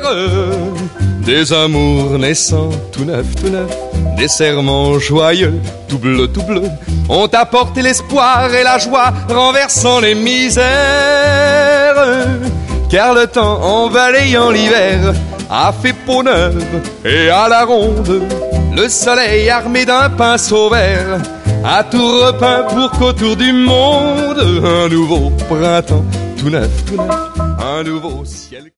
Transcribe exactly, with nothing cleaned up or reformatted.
Des amours naissants, tout neuf, tout neuf, des serments joyeux, tout bleu, tout bleu, ont apporté l'espoir et la joie, renversant les misères. Car le temps, en balayant l'hiver, a fait peau neuve et à la ronde, le soleil armé d'un pinceau vert a tout repeint pour qu'autour du monde, un nouveau printemps, tout neuf, tout neuf, un nouveau ciel.